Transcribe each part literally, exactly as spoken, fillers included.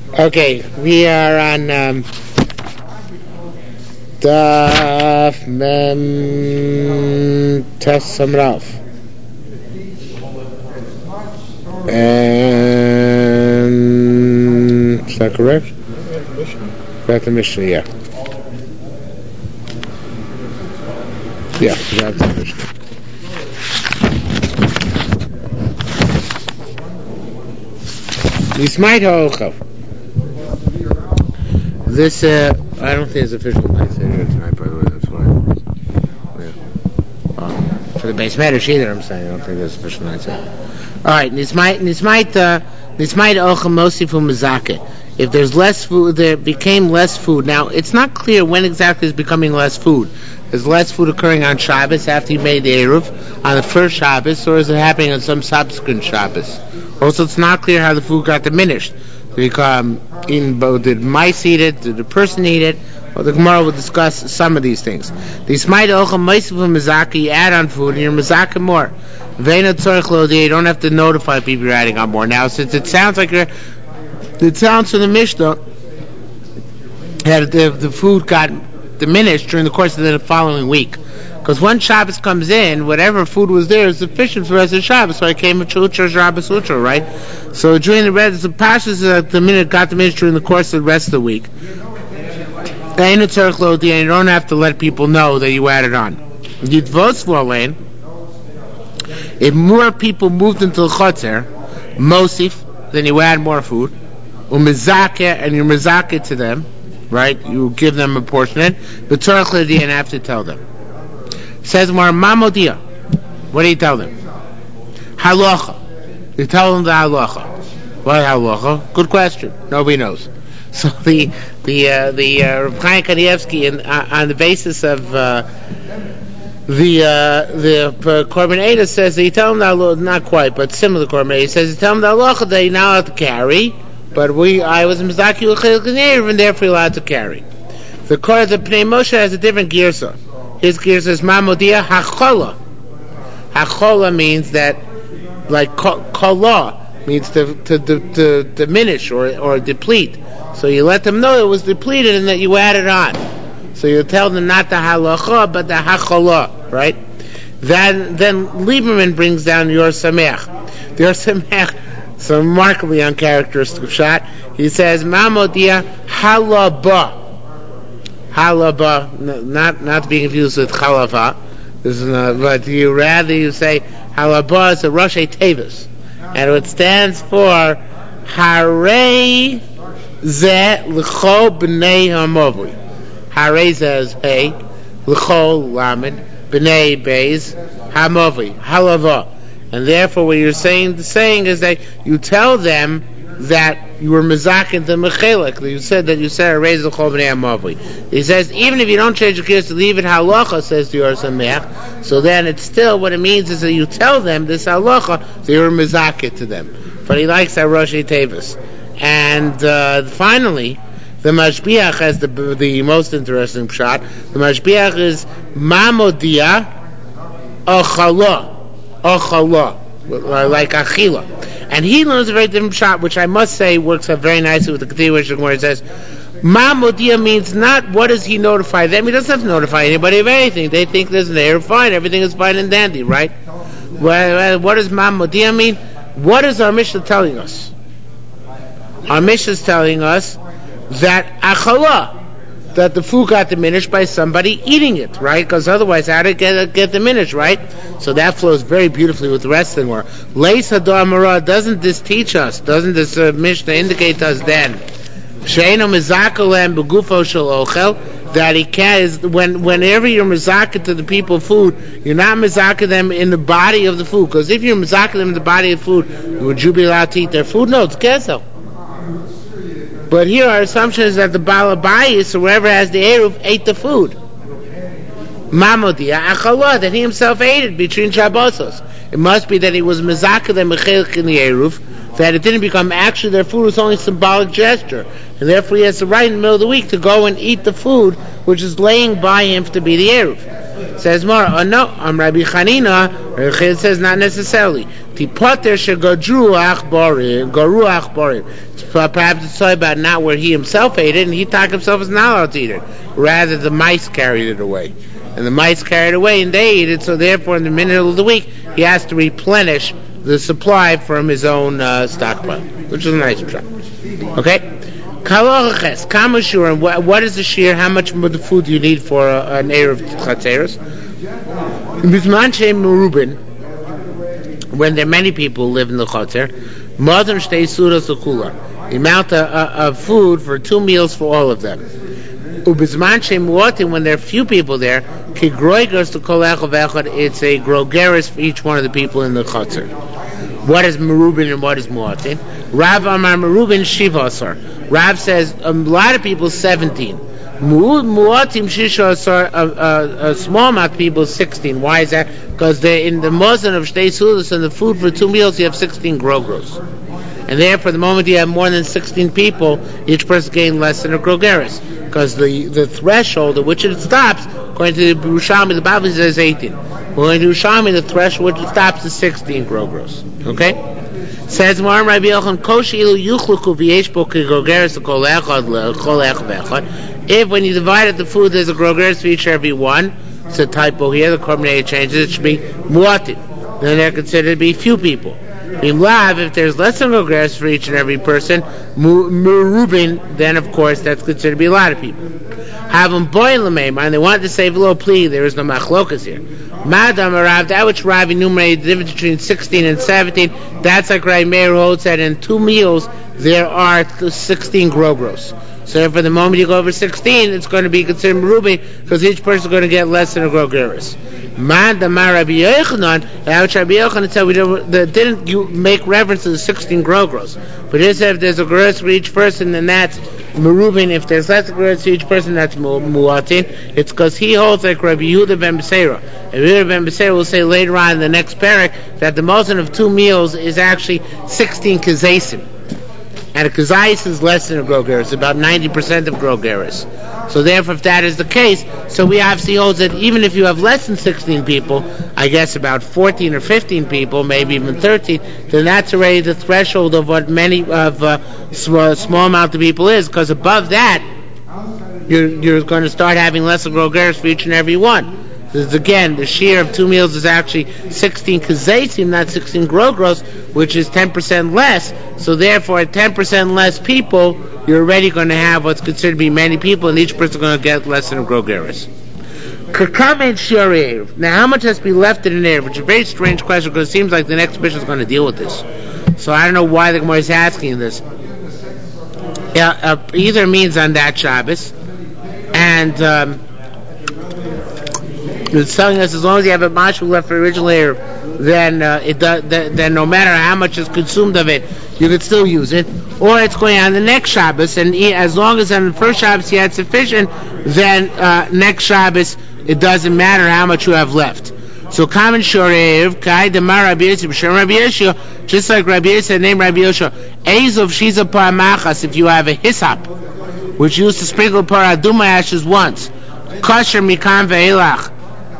Okay, we are on um, Daf Mem Tes Samrav, and is that correct? Back to Mishnah, yeah. Yeah, back to Mishnah. Yismait ha'ochav. This, uh, I don't think it's official night Seder tonight, by the way, that's why. Yeah. Uh, for the base matter, either, I'm saying, I don't think it's official night Seder. Alright, Nismait, Nismait, uh, Nismait ha'ochav mosifu mezake. If there's less food, there became less food. Now, it's not clear when exactly is becoming less food. Is less food occurring on Shabbos after you made the Eruv, on the first Shabbos, or is it happening on some subsequent Shabbos? Also, it's not clear how the food got diminished. Um, in, did mice eat it? Did the person eat it? Well, the Gemara will discuss some of these things. The Ismail Ocham Maisifu Mizaki, you add on food, and you're Mizaki more. Vena Tzorich Lodi, you don't have to notify people you're adding on more. Now, since it sounds like you're, it sounds from the Mishnah that the, the food got diminished during the course of the following week. Because when Shabbos comes in, whatever food was there is sufficient for the rest of Shabbos. So I came to Utra, Shabbos, Utra, right? So during the rest of the Pashas, uh, the minute got diminished during the course of the rest of the week. And you don't have to let people know that you added on. If more people moved into the Chotzer, Mosif, then you add more food. Umizake, and you mizake to them, right? You give them a portion, but and have to tell them. Says more Mamodia. What do you tell them? Halacha. You tell them the halacha. What halacha? Good question. Nobody knows. So the the uh, the uh, Rav Chaim Kanievsky, in, uh, on the basis of uh, the uh, the uh, Korban Eidah, says that you tell them the halacha, not quite, but similar to Korban Eidah. He says you tell them the halacha that you now have to carry, but we I was mizaki l'chil k'neir, and therefore you're allowed to carry. The Korban the Pnei Moshe has a different girsa. His gear says Mamodia Hachola. Hachola means that, like Kola means to, to, to, to diminish or, or deplete. So you let them know it was depleted and that you added on. So you tell them not the halacha but the hachola, right? Then then Lieberman brings down your Sameach. Your Sameach, it's a remarkably uncharacteristic shot. He says Mamodia Halaba. Halaba, not not to be confused with Chalava. This is not, but you rather you say Halaba is a Rosh Tevis, and it stands for Harei Ze L'Cho B'nei Hamovi. Harei Ze is Hey, L'Cho Lamed, B'nei Beis Hamovi, Halava, and therefore what you're saying the saying is that you tell them that you were mezakin to mechelik. You said that you said raise the chol b'nei hamavli. He says even if you don't change the kids to leave it halacha, says the Or Sameach, so then it's still what it means is that you tell them this halacha, so you're mezakin to them. But he likes that Rosh Tevis. And uh, finally, the Mashbiach has the the most interesting shot. The Mashbiach is mamodia achala, achala, like achila. And he learns a very different shot, which I must say works out very nicely with the continuation where it says, Ma'modia means not what does he notify them. He doesn't have to notify anybody of anything. They think there's an air fine, everything is fine and dandy, right? Well, what does Ma'modia mean? What is our Mishnah telling us? Our Mishnah is telling us that achala, that the food got diminished by somebody eating it, right? Because otherwise, how did it get, get diminished, right? So that flows very beautifully with the rest of the Gemara. Leis hadar marah, doesn't this teach us? Doesn't this uh, Mishnah indicate to us then? She'eno mizakolem begufo shel ochel, that he can is when whenever you're mizaka to the people food, you're not mizaka them in the body of the food. Because if you're mizaka them in the body of the food, would you be allowed to eat their food? No, it's kesel. But here our assumption is that the Baal Habayis, or whoever has the Eruv, ate the food. Mamodia achala, that he himself ate it between Shabbosos. It must be that he was mezaka them mechelik in the Eruv, that it didn't become actually their food, it was only a symbolic gesture. And therefore he has the right in the middle of the week to go and eat the food, which is laying by him to be the Eruv. Says more, oh no, I'm Rabbi Chanina, Rabbi Chanina says not necessarily. Tipoter shegodru achbarim, goru achbarim. Perhaps it's talking about not where he himself ate it, and he thought himself was not allowed to eat it. Rather, the mice carried it away. And the mice carried it away, and they ate it, so therefore in the middle of the week, he has to replenish the supply from his own uh, stockpile, which is a nice try. Okay? Kaloches, kamashur, and what is the shear? How much of the food do you need for uh, an Erev Chatzeros? Bismanche Merubin, when there are many people who live in the Chatzer, Mother Shtei Sudas Lekula, the amount of, uh, of food for two meals for all of them. Ubizmanche Muotim, when there are few people there, Kigroigos to Kol Echad V'Echad, it's a grogeris for each one of the people in the Chatzer. What is Merubin and what is Muotim? Rav Amar Merubin Shivasar. Rav says a lot of people seventeen. Muatim Shisha Asar, a small amount of people sixteen. Why is that? Because in the Mosin of Shtei Sudas and the food for two meals you have sixteen grogros. And therefore the moment you have more than sixteen people, each person gains less than a grogeris. Because the, the threshold at which it stops, according to the Yerushalmi, the Bible says eighteen. According to Yerushalmi, the threshold at which it stops is sixteen grogros. Okay? Says Mar Rabbi Yochanan, Koshilu Yuchluku V'Yeshbo Kigrogeris Kol Echad Kol Echad V'Echad. If when you divided the food, there's a grogeris for each every one, it's a typo here, the Korbanei changes, it should be muatim. Then they're considered to be few people. In Lav, if there's less than grogeris for each and every person, Merubin, then of course that's considered to be a lot of people. Have them boil them, and they wanted to say below plea, there is no machlokas here. Madam Rav, that which Rav enumerated the difference between sixteen and seventeen, that's like Rav Meir holds that in two meals there are sixteen grogros. So for the moment you go over sixteen, it's going to be considered Merubin because each person is going to get less than a grogeris. Madam Rabbi Yochanan, that which Rabbi Yochanan said we don't, the, didn't you make reference to the sixteen grogros, but he said if there's a grogeris for each person, then that's Merubin. If there's less grogeris for each person, that's Muatin. It's because he holds like Rabbi Yehuda ben Beseira. Rabbi Yehuda ben Beseira will say later on in the next parak that the mosin of two meals is actually sixteen kazesim. And a kazais is less than a grogeris, about ninety percent of grogeris. So therefore, if that is the case, so we obviously hold that even if you have less than sixteen people, I guess about fourteen or fifteen people, maybe even thirteen, then that's already the threshold of what many of uh, small, small amount of people is, because above that, you're, you're going to start having less of grogeris for each and every one. Because again, the share of two meals is actually sixteen kazaisim, not sixteen grogros, which is ten percent less. So therefore, at ten percent less people, you're already going to have what's considered to be many people, and each person is going to get less than a grogeris. Now, how much has to be left in an Erev? Which is a very strange question, because it seems like the next bishop is going to deal with this. So I don't know why the Gemara is asking this. Yeah, uh, either means on that Shabbos, and um, it's telling us as long as you have a mashul left for original Erev, then uh, it does, then, then no matter how much is consumed of it, you could still use it. Or it's going on the next Shabbos, and as long as on the first Shabbos you had sufficient, then uh, next Shabbos it doesn't matter how much you have left. So common shorev, kai demar Rabbi Yosef, Shem Rabbi Yeshua, just like Rabbi Yosef named Rabbi Yeshua, Eizov shiza paramachas, if you have a hyssop, which you used to sprinkle paraduma ashes once, kosher mikan ve'elach,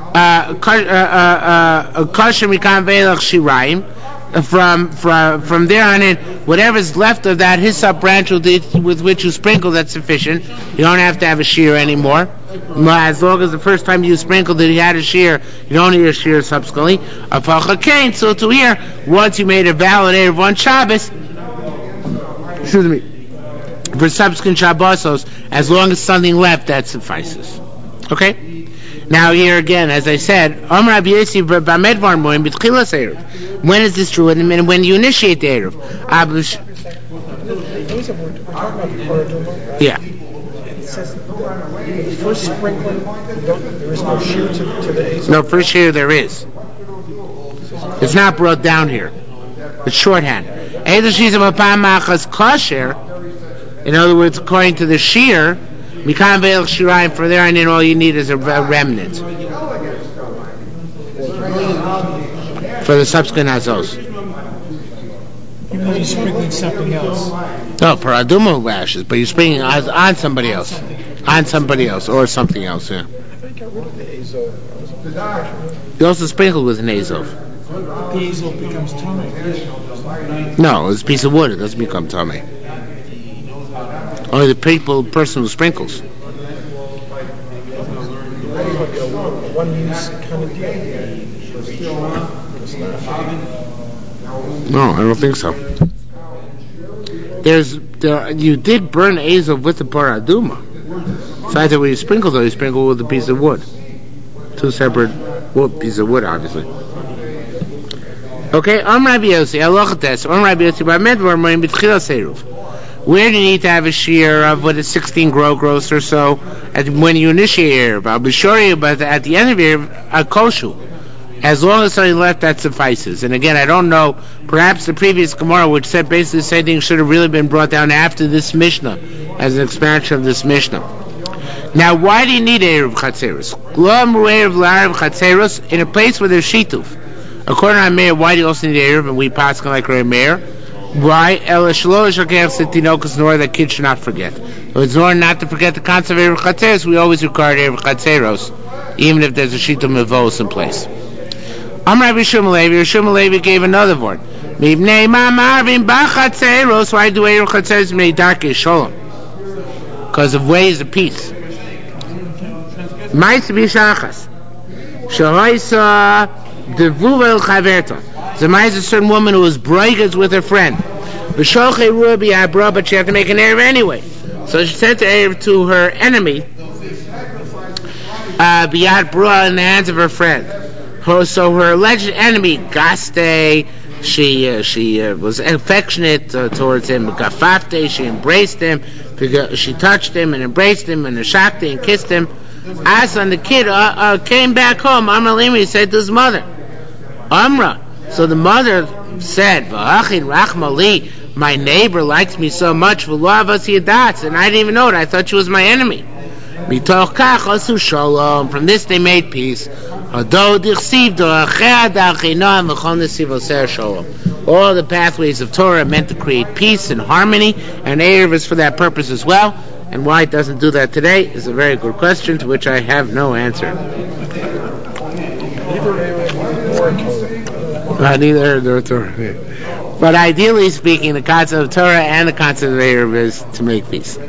kosher mikan ve'elach shirayim, from from from there on in, whatever's left of that hyssop branch with which you sprinkle, that's sufficient. You don't have to have a shear anymore. As long as the first time you sprinkled it, you had a shear, you don't need a shear subsequently. So to here, once you made a valid Erev one Shabbos, excuse me, for subsequent Shabbosos, as long as something left, that suffices. Okay? Now here again, as I said, when is this true? And when you initiate the Erev. Yeah. It says first sprinkling, there is no shear to, to the Erev. No, first shear there is. It's not brought down here. It's shorthand. In other words, according to the shear, Mikan ve'el shirayim, for there and in all you need is a remnant for the subsequent hazos. Even though you're sprinkling something else. No, paraduma ashes, but you're sprinkling on somebody else. on somebody else or something else. Yeah. I think I got rid of the Azov. You also sprinkled with an Azov. The Azov becomes tummy. No, it's a piece of wood. It doesn't become tummy. Only the people, person who sprinkles. One use kind of deal. No, I don't think so. There's there, you did burn Azov with the paraduma. Besides that, when you sprinkle though, you sprinkle with a piece of wood. Two separate wood, pieces of wood, obviously. Okay, Am Rabbi Yossi, Alochates, Am Rabbi Yossi, Ba'medvar Moim B'tchila Seiruv. Where do you need to have a shear of what is sixteen grow gross or so at, when you initiate Erev? I'll be sure you, but at the end of Erev, a koshu. As long as something left, that suffices. And again, I don't know, perhaps the previous Gemara, which said basically the same thing, should have really been brought down after this Mishnah, as an expansion of this Mishnah. Now, why do you need Erev Chatzeros? Glom Erev L'Erev Chatzeros, in a place where there's Shituf. According to Meir, why do you also need Erev? And we pass like Meir. Why? Ela Shalosh Akav Sitinokus, nor that kids should not forget. So it's in order not to forget the concept of Erev Chatzeros, we always require Erev Chatzeros, even if there's a Shituf Mevos in place. Amar Rabbi Shmuel Levi, Shmuel Levi gave another word. Mibnei ma marvin b'chatzeros. Why do Erev Chatzeros mei darkei shalom? Because of ways of peace. Ma'is b'shachas. Shahoisa devuvel chaverta. The ma'is is a certain woman who was brightest with her friend. V'sholchei ruah b'yabra, but she had to make an Erev anyway. So she sent the Erev to her enemy, uh, b'yad bra, in the hands of her friend. So her alleged enemy, Gaste, she uh, she uh, was affectionate uh, towards him. Gafafte, she embraced him. She touched him and embraced him and shakti and kissed him. Asan, the kid, uh, uh, came back home. Amra Limi said to his mother, Amra. So the mother said, V'achin rachmali, my neighbor likes me so much, v'lo'avas yadatz, and I didn't even know it. I thought she was my enemy. Mitoch kach asu shalom. From this they made peace. All the pathways of Torah are meant to create peace and harmony, and Erev is for that purpose as well. And why it doesn't do that today is a very good question to which I have no answer. Uh, neither nor Torah. But ideally speaking, the concept of Torah and the concept of Erev is to make peace.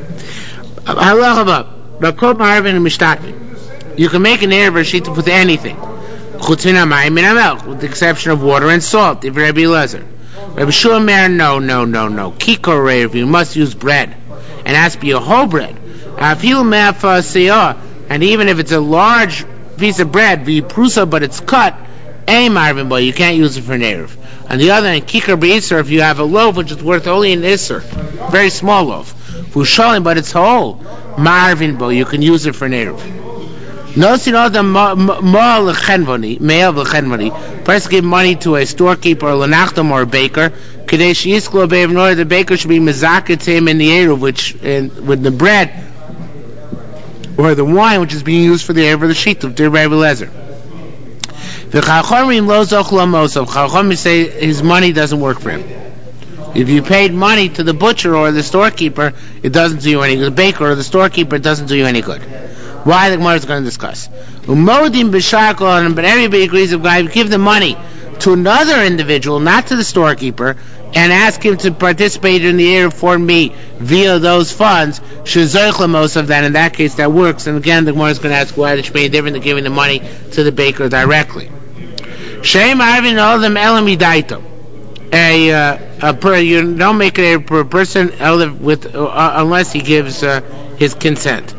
You can make an Erev Rashita with anything, with the exception of water and salt. If Rabbi Elazar, Rabbi Shmuel, no, no, no, no. Kiko Erev, you must use bread, and it has to be a whole bread. And even if it's a large piece of bread, v'yiprusa, but it's cut, a marvin boy, you can't use it for an Erev. On the other hand, Kikar b'Isser, if you have a loaf which is worth only an Isser, very small loaf, Fushalim, but it's whole, marvin boy, you can use it for an Erev. Notice, the ma'al l'chenvoni, ma'al l'chenvoni, person give money to a storekeeper or l'nachtam or a baker, kadesh yisklo be'ev, in order the baker should be mezaket to him in the Erev, which, in, with the bread, or the wine which is being used for the Erev of the Shituf, dear Rabbi Elazar. The Chachomim lo zoch l'mosov, Chachomim say his money doesn't work for him. If you paid money to the butcher or the storekeeper, it doesn't do you any good. The baker or the storekeeper, it doesn't do you any good. Why, the Gemara is going to discuss. Umodim b'sharkol, but everybody agrees if you give the money to another individual, not to the storekeeper, and ask him to participate in the Erev for me via those funds, shezoich l'mosov, then in that case that works. And again, the Gemara is going to ask why it's made different than giving the money to the baker directly. Shem arvin all them elamidaito. A, uh, a per, you don't make it a per person with uh, unless he gives uh, his consent.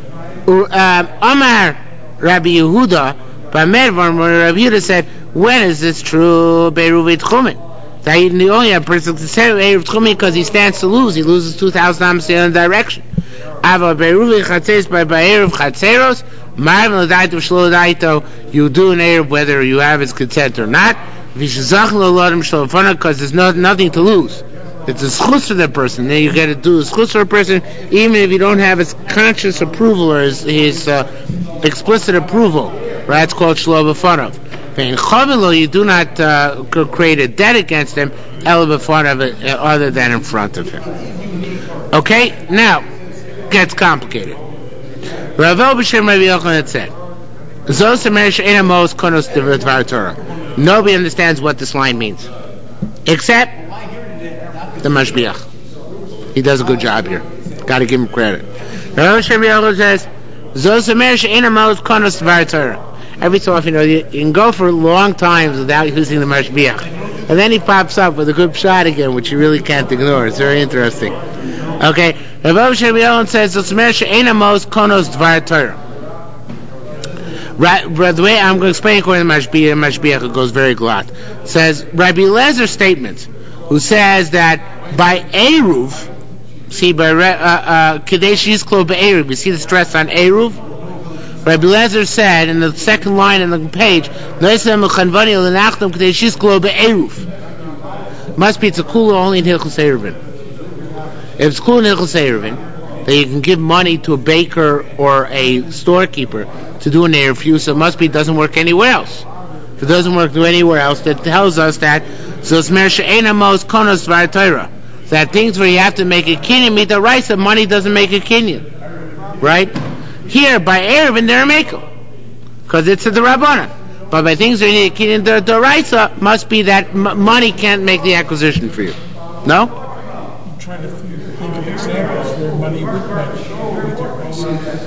Amar Rabbi Yehuda, Rabbi Yehuda said, when is this true? Beiruvit Chumin. That the only a person can say Beiruvit Chumin because he stands to lose. He loses two thousand dollars in the direction. Ava Beiruvit Chatzeros by Beiruvit Chatzeros. Marvin L'Daito Shlo Daito. You do an Erev whether you have his consent or not. V'shazach L'Lodim Shlo Fana, because there's no, nothing to lose. It's a schus for that person. Then you got to do a schus for a person, even if you don't have his conscious approval or his, his uh, explicit approval. Right? It's called shlo b'fanav. In chavilo, you do not uh, create a debt against him, el b'fanav, uh, other than in front of him. Okay? Now, gets complicated. Rav B'Shem Rabbi Yochanan said, Zos Amerish Eina Mos Konos Dvar Torah. Nobody understands what this line means, except the Mashbiach. He does a good job here. Got to give him credit. Rav B'Shem Rabbi Yochanan says, Zos Amerish Eina Mos Konos Dvar Torah. Every so often, you know, you, you can go for long times without using the Mashbiach. And then he pops up with a good shot again, which you really can't ignore. It's very interesting. Okay, Rav B'Shem Rabbi Yochanan says, Zos Amerish Eina Mos Konos Dvar Torah. Right, the way I'm going to explain according to Mashbiach, Mashbiach it goes very glot. It says, Rabbi Elazar's statement, who says that by Eruv, see, by Kadesh Yizklo Be'eruv, you see the stress on Eruv? Rabbi Elazar said in the second line on the page, must be it's a kula only in Hilchos Eruvin. If it's kula in Hilchos Eruvin, that you can give money to a baker or a storekeeper to do an eruv for you, so it must be it doesn't work anywhere else. If it doesn't work anywhere else, that tells us that that things where you have to make a kinyan meet the rice, that money doesn't make a kinyan, right? Here by Eruvin they're a mekel because it's a Rabbanan. But by things where you need a kinyan the Doraisa, must be that m- money can't make the acquisition for you. No? I'm trying to think of examples where money would match with your rice.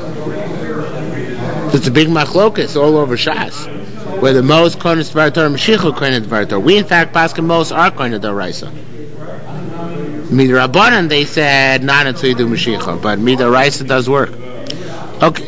It's a big machlokas all over Shas, where the most kohen dvar Torah, Mashiach kohen dvar Torah. We in fact paskin most are kohen Doraisa. Midrabanan they said not until you do Mashiach, but Midraisa does work. Okay.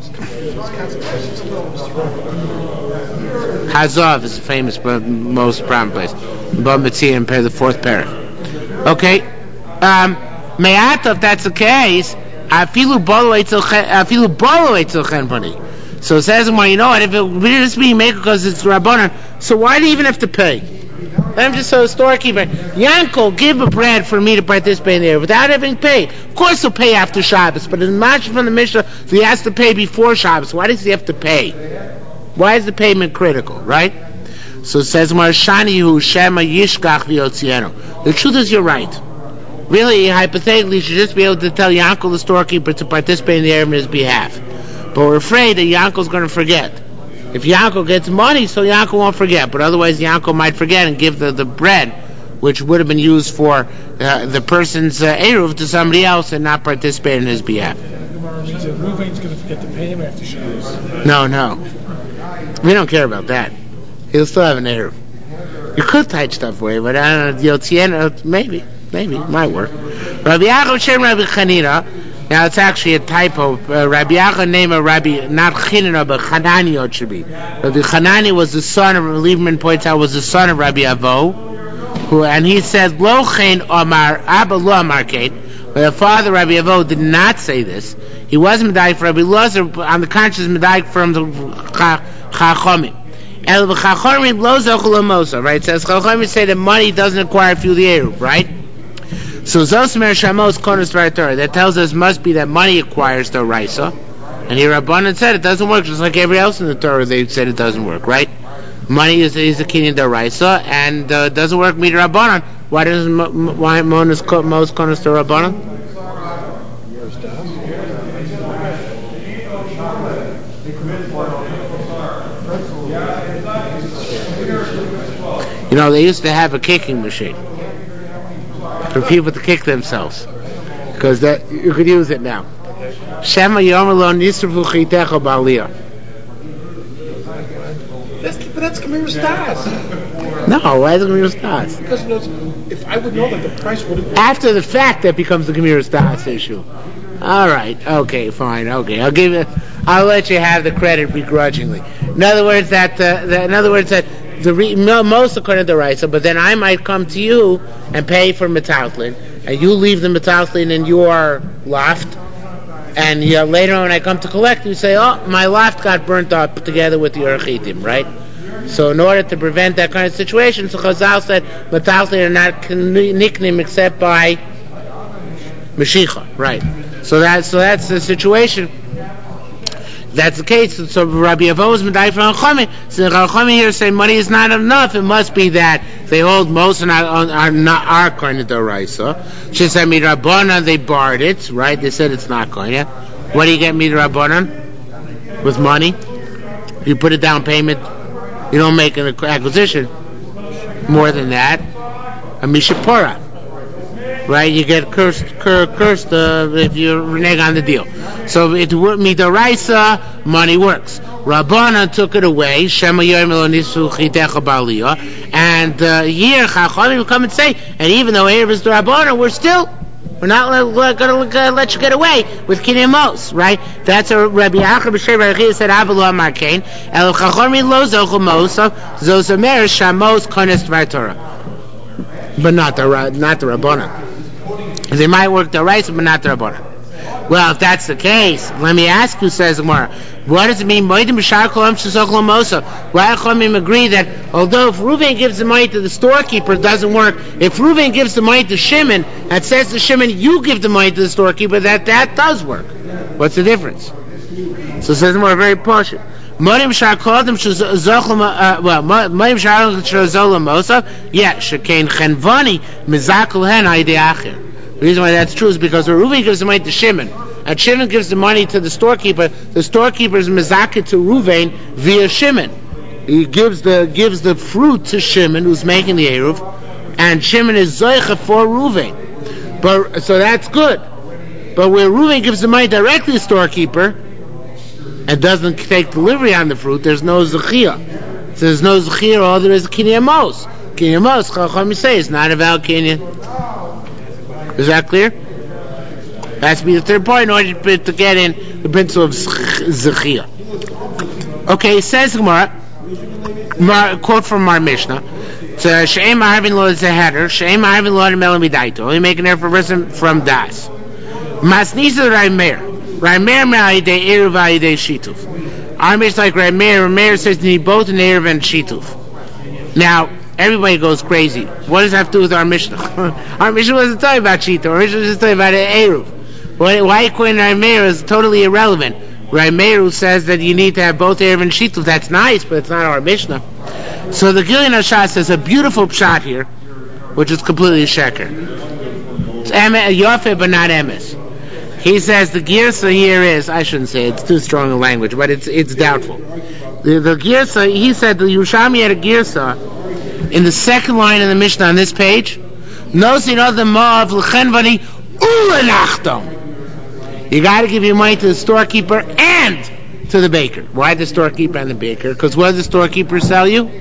Hazav is the famous, most prominent place. Bab Metzia and the fourth parak. Okay. Um, Me'ata, if that's the case, afilu bolo eitzel chen pani. So it says, well, you know what? If it really is being made because it's Rabbanan, so why do you even have to pay? I'm just so a storekeeper. Yankel, give a bread for me to participate in there without having paid. Of course he'll pay after Shabbos, but in Mash from the Mishnah, so he has to pay before Shabbos. Why does he have to pay? Why is the payment critical, right? So it says, Marshani Shema Yishkach V'Yotzienu. The truth is, you're right. Really, hypothetically, you should just be able to tell Yankel, the storekeeper, to participate in the Erev on his behalf. But we're afraid that Yankel's going to forget. If Yankel gets money, so Yankel won't forget. But otherwise, Yankel might forget and give the, the bread, which would have been used for uh, the person's uh, Eruv, to somebody else and not participate in his behalf. Ruvain's going to forget to pay him after Shabbos. No, no. We don't care about that. He'll still have an Eruv. You could touch stuff away, but I don't know, Yotzienu, maybe. Maybe. It might work. Rabbi Yaakov Shem Rabbi Chanina. Now it's actually a typo. Uh, Rabbi Yaakov name of Rabbi, not Chanina, but Hanani it should be. Rabbi Hanani was the son of, Lieberman points out, was the son of Rabbi Avo, who, and he said, Lo Chen Omar, Abba Lo Amar Kate. But the father, Rabbi Avo, did not say this. He wasn't medayik for Rabbi Elazar, on the conscience medayik from the Chachomim. El Chachomim Lo Zochel Amosa, right? It says Chachomim say that money doesn't acquire through the Eruv, right? So Zosmer Shamos Konos Dvar Torah. That tells us must be that money acquires the Raisa. And here Rabbanan said it doesn't work, just like every else in the Torah they said it doesn't work, right? Money is is the kinyan the Raisa, and uh, doesn't work meet Rabbanan. Why doesn't why Mos Konos the Rabbanan? You know, they used to have a kicking machine for people to kick themselves, because that you could use it now. Shema Yomelon Yisrafu Chitecha Baaliyah. That's but that's Gemara Stas. No, why is it Gemara Stas? Because you know, if I would know that the price would have after the fact that becomes the Gemara Stas issue. All right, okay, fine, okay. I'll give it. I'll let you have the credit begrudgingly. In other words, that uh, the, in other words that. The re, most according to the Raisa, but then I might come to you and pay for metaltlin, and you leave the metaltlin in your loft, and you know, later on when I come to collect, you say, oh, my loft got burnt up together with the Urchitim, right? So in order to prevent that kind of situation, so Chazal said metaltlin are not nicknamed except by Mashiach, right? So that's so that's the situation. That's the case. So Rabbi Avo is medayik from Chachamim. So the Chachamim here say money is not enough. It must be that they hold most and are, are not are kohen d'oraisa. She said, "Mi Rabbana," they barred it, right? They said it's not kohen. What do you get midrabanan? With money. You put a down payment. You don't make an acquisition. More than that, a mishapora. Right? You get cursed, cur, cursed uh, if you renege on the deal. So it midaraisa, money works. Rabbanan took it away. Shema yoyim lo nisu chitecha ba'aliyah. And uh, here Chachamim will come and say, and even though Erev is the Rabbanan, we're still we're not going to let you get away with Kinyan Mos, right? That's a Rabbi Achar b'Shem Rabbi Chia said, Avalo Markain, El Chachamim lo zochel mosa, zosamer shamos kones dvar Torah. But not the not the Rabbanan. They might work the rights, but not the Rabbanan. Well, if that's the case, let me ask you, says Gemara, what does it mean? Why Chachamim agree that although if Reuven gives the money to the storekeeper, it doesn't work. If Reuven gives the money to Shimon, and says to Shimon, you give the money to the storekeeper, that that does work. What's the difference? So it says Gemara very posh. Modim shar kodim shezochem well modim shar shezochem mosa yeah shekain chenvani mizakul hen ayidei acher. The reason why that's true is because Reuven gives the money to Shimon, and Shimon gives the money to the storekeeper. The storekeeper is mizakeh to Reuven via Shimon. He gives the gives the fruit to Shimon, who's making the eruv, and Shimon is zoicha for Reuven. But so that's good. But where Reuven gives the money directly to the storekeeper and doesn't take delivery on the fruit, there's no zechiyah. So there's no zechiyah. All there is is kinyan mos. Kinyan mos, Chachamim say, is not a valid kinyan. Is that clear? That has to be the third point in order to get in the principle of zechiyah. Okay, it says Gemara, quote from our Mishnah. She'em ma'arvin lo zeheder, she'em ma'arvin lo adamel midaito. We make an error for person from das. Masnisa Raimer. Raimer ma'ayidei eruv ma'ayidei shituf. Our Mishnah like Raimer. Raimer says you need both an eruv and shituf. Now, everybody goes crazy. What does that have to do with our Mishnah? Our Mishnah wasn't talking about shituf. Our Mishnah was just talking about eruv. Why equating Raimer is totally irrelevant. Raimer says that you need to have both eruv and shituf. That's nice, but it's not our Mishnah. So the Gilyon HaShas says a beautiful pshat here, which is completely sheker. It's Yafeh, but not emes. He says the girsa here is, I shouldn't say it's too strong a language, but it's it's doubtful. The, the girsa, he said the Yerushalmi had a girsa in the second line in the Mishnah on this page. Nosin of the Moav l'chenvani ulenachtom. You got to give your money to the storekeeper and to the baker. Why the storekeeper and the baker? Because what does the storekeeper sell you?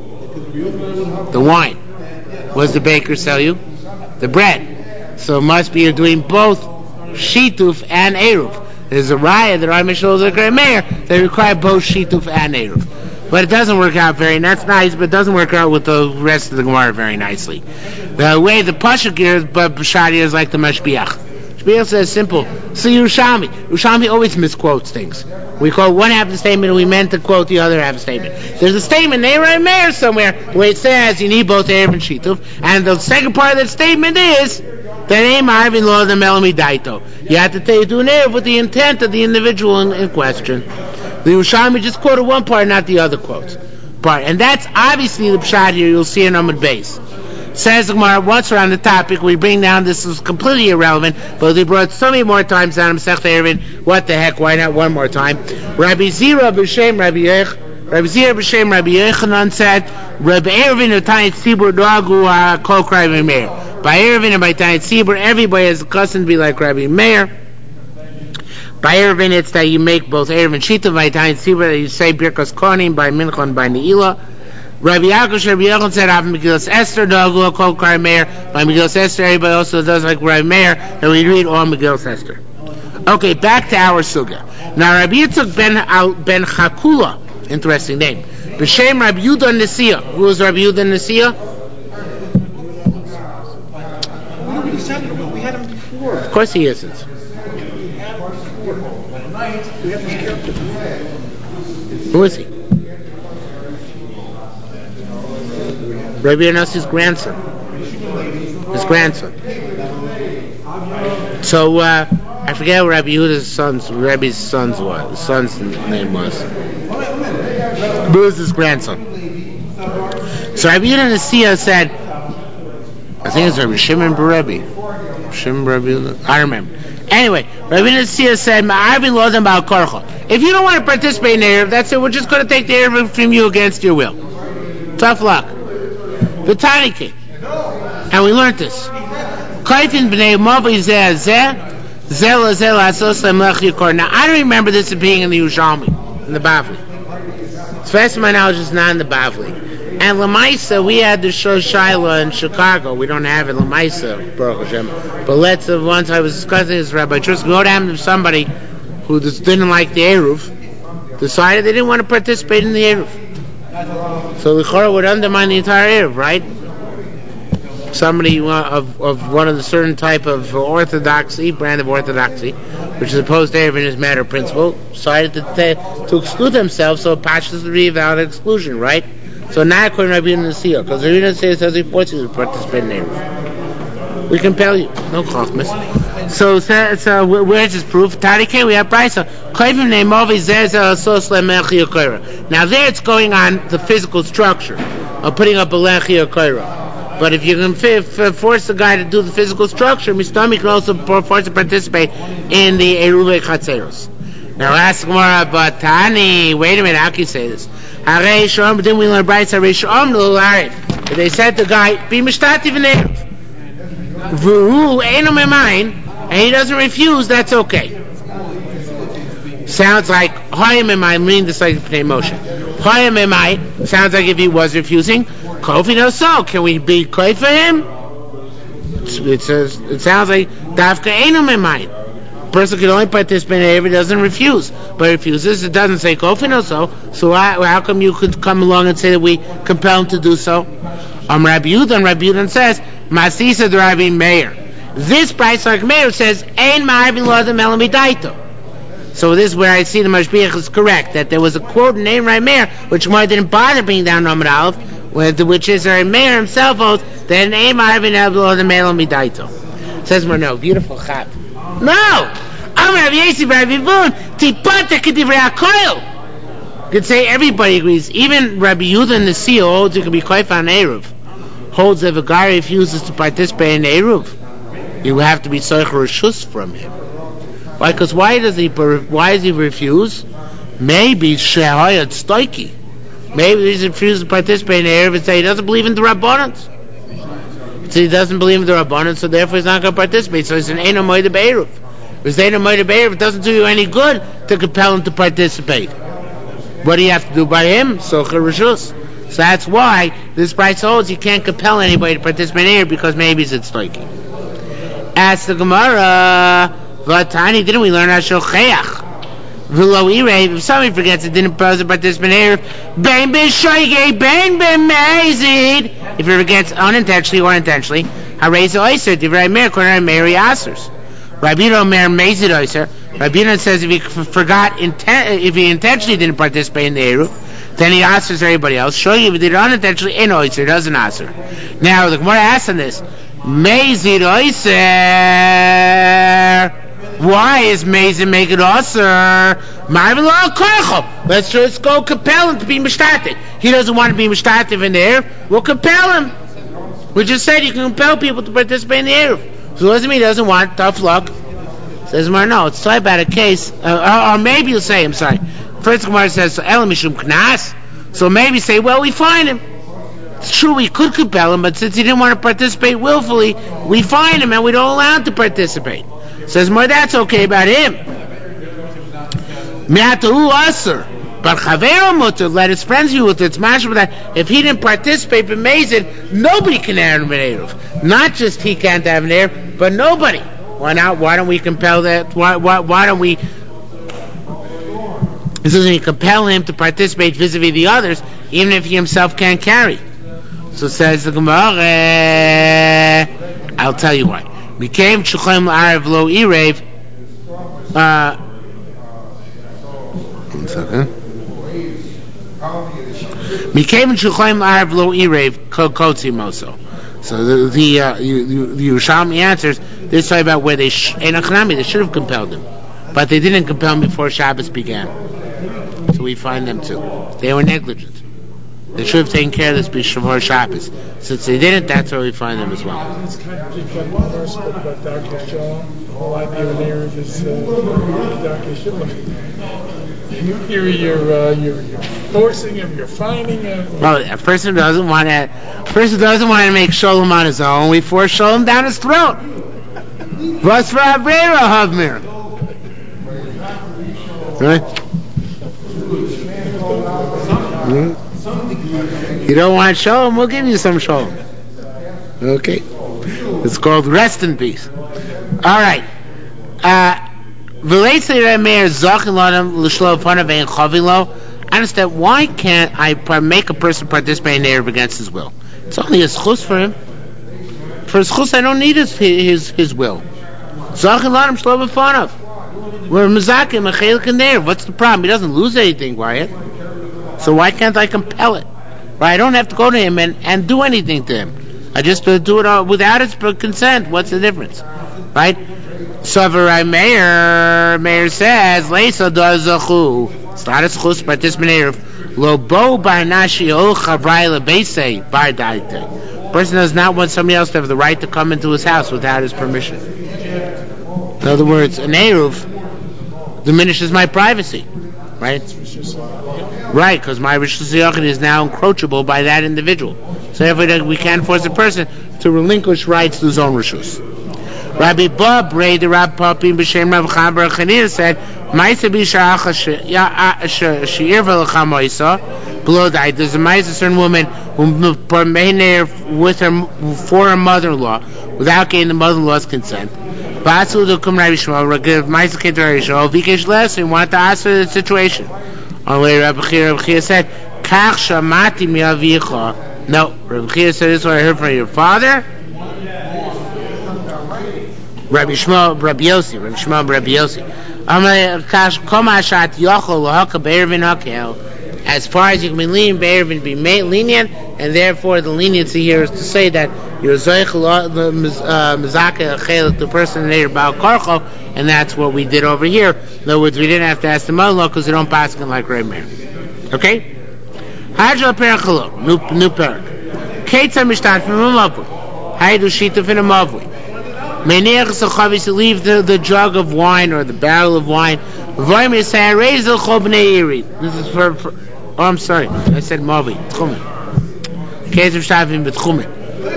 The wine. What does the baker sell you? The bread. So it must be you're doing both shituf and eruv. There's a raya that our Mishnah is a mayor they require both shituf and eruv. But it doesn't work out very, and that's nice, but it doesn't work out with the rest of the Gemara very nicely. The way the Pasha gears, but B'shad is like the Mashbiach. Mashbiach says simple. So Yerushalmi. Yerushalmi always misquotes things. We quote one half of the statement and we meant to quote the other half of the statement. There's a statement, Ne'er Meir somewhere, where it says you need both eruv and shituf, and the second part of that statement is you have to take do an eruv with the intent of the individual in, in question. The Yerushalmi just quoted one part, not the other quotes part, and that's obviously the pshat here. You'll see in Amud Beis. Says the Gemara, once we're on the topic, we bring down this is completely irrelevant, but they brought so many more times down Masechta Eruvin. What the heck? Why not one more time? Rabbi Zira b'Shem Rabbi Yech, Rabbi Zira b'Shem Rabbi Yechanan said, Rabbi Eruvin Utayin Tzibur Doagu Kol Rabbi Meir. By Eruvin and by Tayin Tzibur, everybody has a custom to be like Rabbi Meir. By Eruvin, it's that you make both Eruv and Shituf. By Tayin Tzibur, that you say Birkas Kohanim by Mincha and by Ne'ilah. Rabbi Yaakov, Rabbi Yochanan said, "Av Megillas Esther Doagu Kol Rabbi Meir." By Megillas Esther, everybody also does like Rabbi Meir, and we read all Megillas Esther. Okay, back to our sugya. Now, Rabbi Yitzchak ben ben Chakula, interesting name. B'Shem Rabbi Yudah Nesiya. Who was Rabbi Yudah Nesiya? We had him before. Of course he isn't. Who is he? Rabbi Yonassi's grandson. His grandson. So uh, I forget what Rabbi Yehuda's son's Rabbi's son's was. Son's name was. Who was his grandson? So Rabbi Yehuda Nesiya said, I think it's Rabbi Shimon Bar Rebbe. Shim Rabbi, I don't remember. Anyway, Rabbi Nasir said, "Ma'arvin lozem ba'al korcha." If you don't want to participate in the Erev, that's it. We're just going to take the Erev from you against your will. Tough luck. The Taniki, and we learned this. Kaifin b'nei Movi zeh zeh zeh lazeh lasos lemlech yikor. Now I don't remember this as being in the Yerushalmi, in the Bavli. As fast as my knowledge is not in the Bavli. And Lamaisa, we had the Shor Shaila in Chicago. We don't have it Lamaisa, Baruch Hashem. But let's, uh, once I was discussing this, Rabbi Trusk, what happened if somebody who just didn't like the Eruv decided they didn't want to participate in the Eruv? So the Chorah would undermine the entire Eruv, right? Somebody of, of one of the certain type of orthodoxy, brand of orthodoxy, which is opposed to Eruv in his matter principle, decided to, t- to exclude themselves, so Pashas to be valid exclusion, right? So now according to Rabbi Nasir, because Rabbi Nasir says he forces you to participate in Eruv. We compel you, no chachmas. So, so, so where's his proof? Tarike, we have Brisa. Now there it's going on the physical structure of putting up a lechi or koira. But if you can f- f- force the guy to do the physical structure, Mistami can also force to participate in the Eruv Chatzeros. Now ask Gemara, but Tani, wait a minute, how can you say this? They said to the guy, be mishtativ in Eruv. V'hu eino memayin, and he doesn't refuse, that's okay. Sounds like Hayim memayin, meaning this like Pnei Moshe. Hayim memayin sounds like if he was refusing. Kofi no so, can we be kofi for him? It says it sounds like Dafka eino memayin. Person can only participate in it if it doesn't refuse. But refuses, it doesn't say kofi no so. So why, how come you could come along and say that we compel him to do so? Um, Rabbi Yudan, Rabbi Yudan says, Masisa de Rabbi Meir. This price like Meir says, Ein ma'arvin lozem ela midaito. So this is where I see the Mashbiach is correct, that there was a quote in Ein Rabbi Meir, which Gemara didn't bother bringing down Ramad Aleph, which is Rabbi Meir himself holds that Ein ma'arvin lozem ela midaito. Says more no, beautiful chat. No! I'm Rabbi Yossi Rabbi Vun, Tipata Kedivrei HaKoil. You could say everybody agrees. Even Rabbi Yehuda and the Seal holds you can be koif on Eruv. Holds that if a guy refuses to participate in Eruv, you have to be soich reshus from him. Why? Because why does he? Why does he refuse? Maybe shehayat stoiki. Maybe he refuses to participate in Eruv and say he doesn't believe in the Rabbanans. So he doesn't believe in the Rabbanans, so therefore he's not going to participate. So he's an Eino Moed Be'eruv. Because Eino Moed Be'eruv, it doesn't do you any good to compel him to participate. What do you have to do by him? Socher Rishus. So that's why this price holds you can't compel anybody to participate in Eruv because maybe it's stoiki. Ask the Gemara, Vatani, didn't we learn Ashel Cheach? If somebody forgets it didn't participate in Eruv, Ben Ben Shoige, Ben Ben Meizid. If he forgets unintentionally or intentionally, Hareza Oyser, Divrei Meir, Konar Meir Asers. Rabbi Meir Meizid Oyser. Rabbi says if he f- forgot, inten- if he intentionally didn't participate in the Eruv, then he asers everybody else. Shoigi, if he did it unintentionally, in Oyser, doesn't aser. Now, the Gemara asks on this, Meizid Oyser. Why is Meizid make it aser? Let's just go compel him to be mishtativ. He doesn't want to be mishtativ in the Eruv. We'll compel him. We just said you can compel people to participate in the Eruv. So it doesn't mean he doesn't want. Tough luck. Says Gemara, no, it's talking about a case, uh, or, or maybe you'll say, I'm sorry. First Gemara says, Elam Mishum Knas. So maybe say, well, we find him. It's true, we could compel him, but since he didn't want to participate willfully, we find him and we don't allow him to participate. Says Gemara, that's okay about him. Me'atahu Asr. But Chavero Mutter, let his friends be with it. It's mashma that if he didn't participate in Mezid, nobody can have an Eruv. Not just he can't have an Eruv, but nobody. Why not? Why don't we compel that? Why, why, why don't we? This doesn't compel him to participate vis-a-vis the others, even if he himself can't carry. So says the Gemara, I'll tell you why. We came Shulchan Arav Lo Irev. Uh, one second. We came Shulchan Arav Lo Irev Kotzi Moso. So the the, uh, the Yerushalmi answers. They're talking about where they sh- they should have compelled him, but they didn't compel him before Shabbos began. So we find them too. They were negligent. They should have taken care of this before Shabbos. Since they didn't, that's where we find them as well. It's kind of like the verse about Darkei Shalom. The whole idea of there is uh, Darkei Shalom. You're, you're, uh, you're, you're forcing him, you're finding him. Well, a person doesn't want to. A person doesn't want to make shalom on his own. We force shalom down his throat. What's for Abrera Havmir? Right? Mm-hmm. You don't want shalom? We'll give you some shalom. Okay. It's called rest in peace. All right. Uh. I understand, why can't I make a person participate in Erev against his will? It's only a schus for him. For his schus, I don't need his his, his will. We're mezakim, a chelik in there. What's the problem? He doesn't lose anything by it. So why can't I compel it? Right? I don't have to go to him and, and do anything to him. I just uh, do it all, without his consent. What's the difference? Right? Savarai Meir, Meir says, Leisa dozachu. It's not a schus participant. Lobo barnashi ol chavrai lebeisei bar daite. Person does not want somebody else to have the right to come into his house without his permission. In other words, an eruv diminishes my privacy, right? Right, because my rishus yachid is now encroachable by that individual. So therefore, we can't force a person to relinquish rights to his own rishus. Rabbi Bob Ray, the Rabbi Papim B'Shem Rav Chaim Chanir said, "Ma'isa b'sha'acha she'ir v'lecha moisa below died." There's a ma'isa, a certain woman who remained with her for her mother-in-law without getting the mother-in-law's consent. Ba'asu d'kum Rabbi Shmuel. Ma'isa came to Rabbi Shmuel. V'ikesh less, and wanted to ask her the situation. On the way, Rabbi Chia, Rabbi Chia said, "Kach shamati mi'avicha." No, Rabbi Chia said, "This is what I heard from your father." Rabbi Shmuel, Rabbi Yossi, Rabbi Shmuel, Rabbi Yossi. As far as you can be lenient, Be'ervin be lenient, and therefore the leniency here is to say that you're zoich the mizaka chelik, the person there about karcho, and that's what we did over here. In other words, we didn't have to ask the mother-in-law because they don't pass it like Rabbi Meir. Okay? Hajjal perachalo, new new perak. Keitza mishtat from a mavui. Haidu shituf in a mavui. Menech to leave the, the jug of wine or the barrel of wine. This is for, for oh, I'm sorry, I said mavi. Tchumen. Case of shtavim betchumen.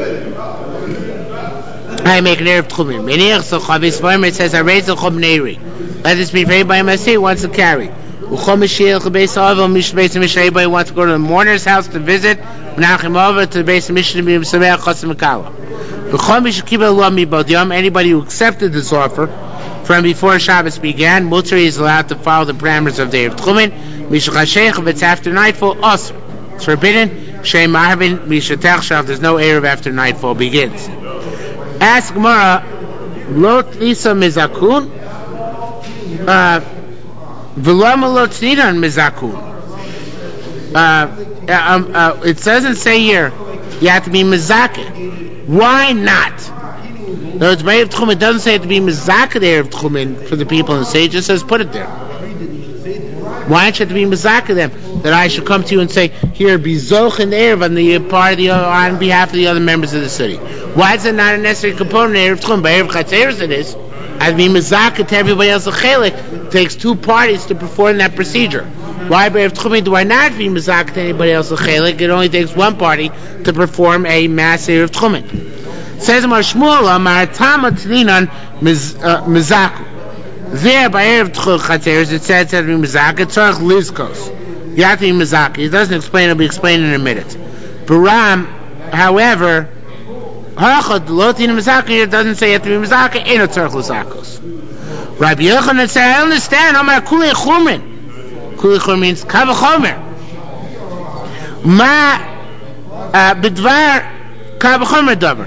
I make an erev tchumen. Menech sochavis. It says I raise the chobneiri. Let this be paid by him as he wants to carry. Anybody wants to go to the mourner's house to visit. Menachem over to the base of Mishnah to be Sameach Chosim Mekala. Anybody who accepted this offer from before Shabbos began, Mutri is allowed to follow the parameters of the Erev Tchumen. Mishachashech, if it's after nightfall, also. It's forbidden. Shem Mahavin, Mishatech Shav, there's no Erev after nightfall begins. Ask Gemara, Lot Lisa Mizakun? V'lama Lot Snidan Mizakun? It doesn't say here, you have to be Mizakeh. Why not? In other words, by Erev Tchumen, it doesn't say it to be Mizakeh Erev Tchumen for the people in the stage, it just says put it there. Why don't you have to be Mizakeh them? That I should come to you and say, here, be Zoch and Erev on the part of the on behalf of the other members of the city. Why is it not a necessary component of Erev Tchumen? By Erev Chatzeres it is. I'd be Mizakeh to everybody else. A chelik takes two parties to perform that procedure. Why by Erev Tchumen do I not be Mizakeh to anybody else? A chelik, it only takes one party to perform a mass Erev Tchumen. Says Mar Shmuel, Mar Tama Tninan Mizaku. There by Erev Chatzeres it says that to be Mizakeh. Tzarech Lizkos. You have to be Mizakeh. It doesn't explain. It'll be explained in a minute. Baram, however, Harachot Lotin Mizakeh. It doesn't say you have to be Mizakeh. Ain't no Tzarech Lizakos. Rabbi Yochanan said, I understand. Amar Kuli Chumrin. Kuli Chumrin means Kavachomer. Ma Bidvar Kavachomer Dover.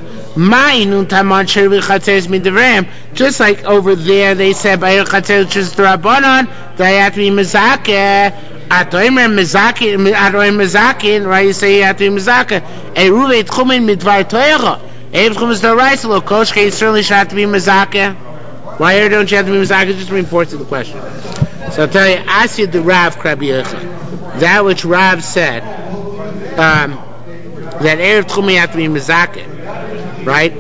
Just like over there they said by Chatzeres just the Rabbanon, they have to be Mizakeh. Atoimer Mizakeh, Atoimer Mizakeh, right? You say you have to be Mizakeh. Eruv Tchumen Midvar Toira. Erev Tchumen is the rice. Lo Koshke, you certainly should have to be Mizakeh. Why here don't you have to be Mizakeh? Just reinforce the question. So I'll tell you, ask you the Rav Rabbi Yochanan. That which Rav said um, that Erev Tchumi you have to be Mizakeh, right?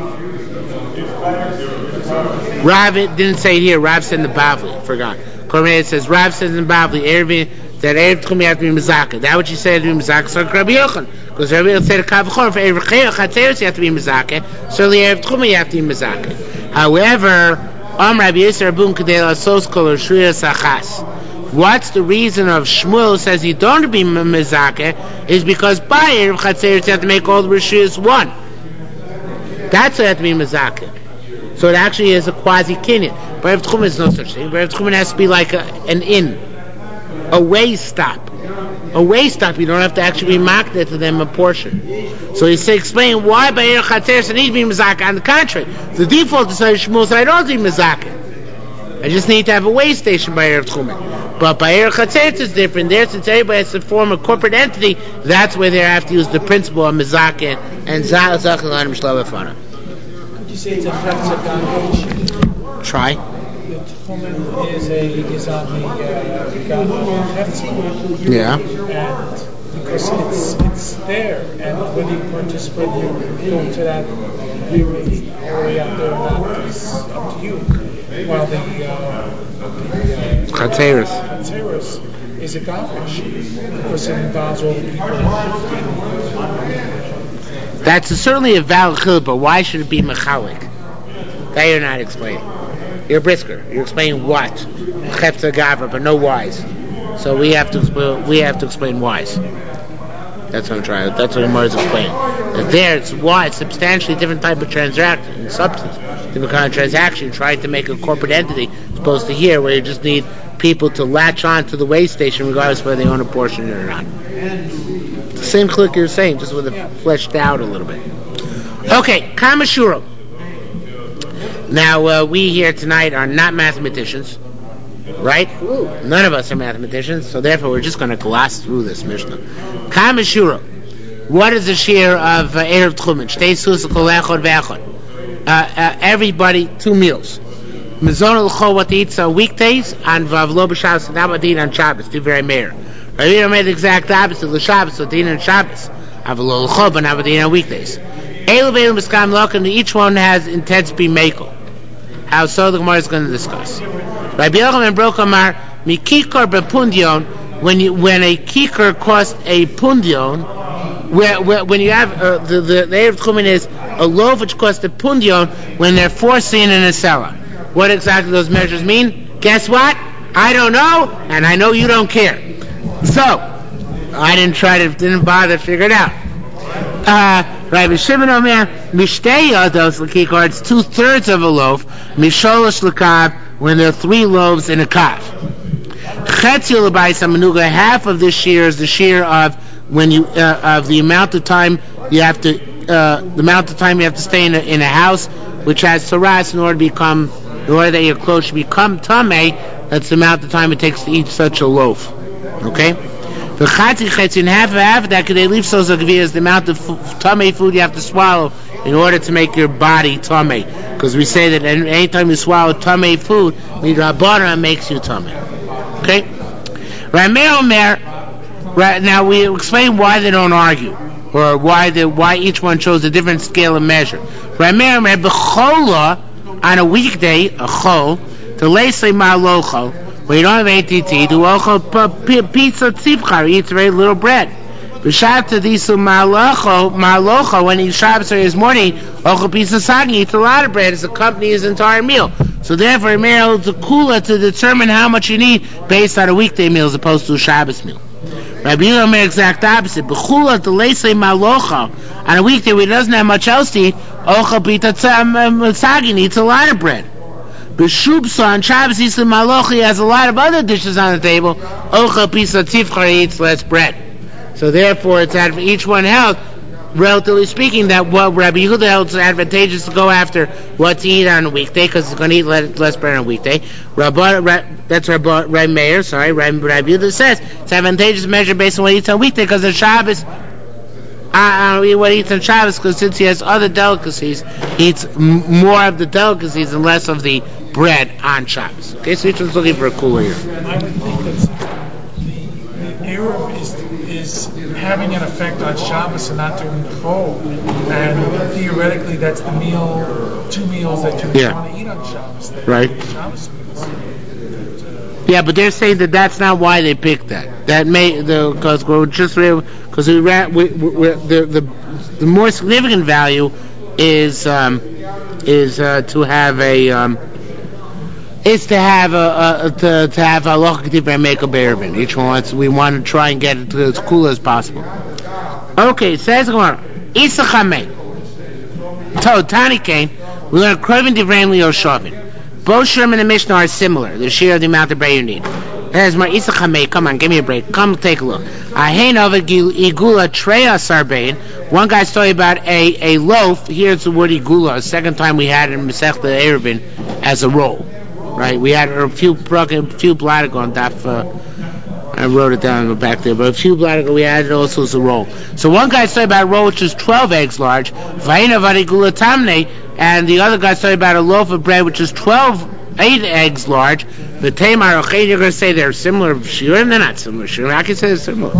Rav didn't say it here. Rav said in the Bavli. Forgot. Korban says Rav says in the Bavli Erev that Erev Tchumi you have to be Mizakeh. That what you said to be Mizakeh. So Rabbi Yochanan, because Rabbi Yochanan said Kavachor for Erev Chatzeros you have to be Mizakeh. Certainly Erev Tchumi you have to be Mizakeh. However, Am Rabbi Yisrael Rabun Kedei Lasos Kol Shriyas Achas. What's the reason of Shmuel says you don't be Mizakeh is because by Erev Chatzeros you have to make all the Rishiyas one. That's why you have to be Mizakeh. So it actually is a quasi-kinyan. But Erev Tchum is no such thing. But Erev Tchum has to be like a, an inn. A way stop. A way stop. You don't have to actually be makdeh to them a portion. So he's explaining why by Erev Chatzeros I need to be Mizakeh. On the contrary, the default is that Shmuel said I don't need Mizakeh. I just need to have a way station by Erev Tchum. But by Erev Chatzeros it's different. There, since everybody has to form a corporate entity, that's where they have to use the principle of Mizakeh and Zach L'Anim Shlo B'Fanav. You say it's a Chetzer. Try. The Tchumen is a is on the uh, yeah. And because it's it's there, and whether you participate, you go to that community all the way out there, not is up to you. While the the Chatzeros is a gavish because it involves all the people. That's a, certainly a valid chiluk, but why should it be mechalik? That you're not explaining. You're a brisker. You're explaining what chefta gavra, but no whys. So we have to explain. We have to explain whys. That's what I'm trying. That's what Gemara is explaining. That there, it's why it's substantially different type of transaction, substance, different kind of transaction. Trying to make a corporate entity, as opposed to here, where you just need people to latch on to the way station, regardless of whether they own a portion or not. The same click you're saying, just with it fleshed out a little bit. Okay, Kamashuro. Now, uh, we here tonight are not mathematicians, right? None of us are mathematicians, so therefore we're just going to gloss through this Mishnah. Kamashuro. What is the share of uh, Erev Tchumen? Shtei sus kol echad ve'echad. Everybody, two meals. Mizon l'chol what to eat on weekdays, and vavlo b'Shabbos, and what to eat on Shabbos. Do very mayor. Rabbi Yehuda made the exact opposite. L'Shabbos, what to eat on Shabbos. Avlo l'chol, but not what to eat on weekdays. Eilu ve'eilu miskam l'okan, each one has intent to be mekel. How so? The Gemara is going to discuss. Rabbi Yochanan broke Amar mikikor bepundion. When you when a kikor costs a pundion, where, where when you have uh, the the the Erev Tchumen is a loaf which costs a pundion when they're foreseen in a cellar. What exactly those measures mean? Guess what? I don't know, and I know you don't care. So I didn't try to didn't bother to figure it out. Uh, Rabbi Shimon Omer mishtei yados l'kikor, it's two thirds of a loaf. Misholosh l'kav, when there are three loaves in a kav. Chetzi l'bayis hamenuga, half of this shear is the shear of when you uh, of the amount of time you have to uh, the amount of time you have to stay in a, in a house which has saras in order to become in order that your clothes should become tamei. That's the amount of time it takes to eat such a loaf. Okay. The chatzi chetzi, and half of half of that, could they leave so zagvi is the amount of f- tamei food you have to swallow in order to make your body tamei. Because we say that any time you swallow tamei food, midrabana makes you tamei. Okay. Rameh Omer. Right now we explain why they don't argue, or why they why each one chose a different scale of measure. Rameh Omer b'chola, on a weekday, a chol to leisei ma'alochol. When you don't have A T T, do also pizza tzivchar, eats very little bread. B'shabta disu ma'alocho, ma'alocho, when he Shabbos or his morning, also pizza sagi, eats a lot of bread, as accompany his entire meal. So therefore, it holds a kula to determine how much you need based on a weekday meal as opposed to a Shabbos meal. Rabbi Yehuda made exact opposite. B'chula to leisei ma'alocho, on a weekday where he doesn't have much else to eat, ocho pizza sagi, eats a lot of bread. B'shubsa on Shabbos Yisrael Malochi has a lot of other dishes on the table. Ocha pisa tifchar, eats less bread. So therefore, it's adv- each one held, relatively speaking, that what Rabbi Yehuda held is advantageous to go after what to eat on a weekday because it's going to eat less, less bread on a weekday. Rabbi, Rabbi, that's Rabbi, Rabbi Meir. Sorry, Rabbi, Rabbi Yehuda says it's advantageous to measure based on what he eats on a weekday because the Shabbos. I don't eat what he eats on Shabbos because since he has other delicacies, he eats m- more of the delicacies and less of the bread on Shabbos. Okay, so each one's looking for a cooler here. I would think that the, the Arab is, is having an effect on Shabbos and not doing the bowl. And theoretically, that's the meal, two meals that you Yeah. want to eat on Shabbos. That Right. Shabbos meals. Yeah, but they're saying that that's not why they picked that. That may the because we're just because we ran we, we, the the the more significant value is um, is uh, to have a um, is to have a, a to to have a loch and make a berben. Each one wants, we want to try and get it to as cool as possible. Okay, it says Isachame. So Tani Kane, we learn Krovin Divraim Leo Shavin. Both Sherman and the Mishnah are similar. The share of the amount of bread you need. There's more Isachame. Come on, give me a break. Come take a look. Ahein of Igula Treya Sarbain. One guy's talking about a, a loaf. Here's the word Igula. The second time we had it in Masechta Eruvin as a roll. Right? We had a few a few blot ago on Daf. Uh, I wrote it down back there, but a few blot ago we had it also as a roll. So one guy's talking about a roll which is twelve eggs large. Vaina Varigula Tamne. And the other guy's talking about a loaf of bread which is twelve, eight eggs large. The Tamar, okay, you're going to say they're similar. Sure, they're not similar. Sure, I can say they're similar.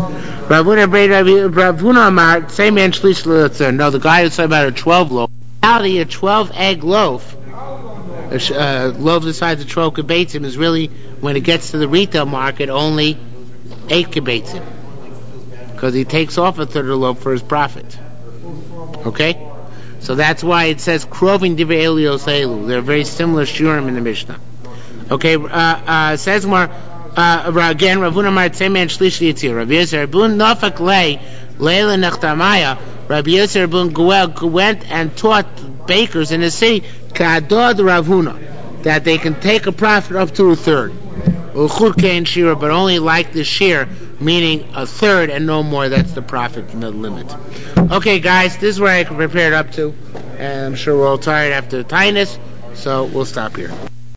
Ravuna Amar, same man, Shlish. No, the guy who's talking about a twelve loaf. Now, a twelve egg loaf, a uh, loaf the size of twelve kibbeitzim, is really, when it gets to the retail market, only eight kibbeitzim. Because he takes off a third of the loaf for his profit. Okay? So that's why it says Krovin Divrei Elios Elu. They're very similar shurim in the Mishnah. Okay, uh, uh, says more uh, again. Ravuna Mar Tzeman Shlishi Yitzir. Rabbi Yosef Rabun Nafak Lei Leila Nachtamaya. Rabbi Yosef Rabun Guel went and taught bakers in the city Kadod Ravuna that they can take a profit up to a third. Uchurkein Shira, but only like the shear, meaning a third and no more. That's the profit, no limit. Okay, guys, this is where I can prepare it up to, and I'm sure we're all tired after the tightness, so we'll stop here.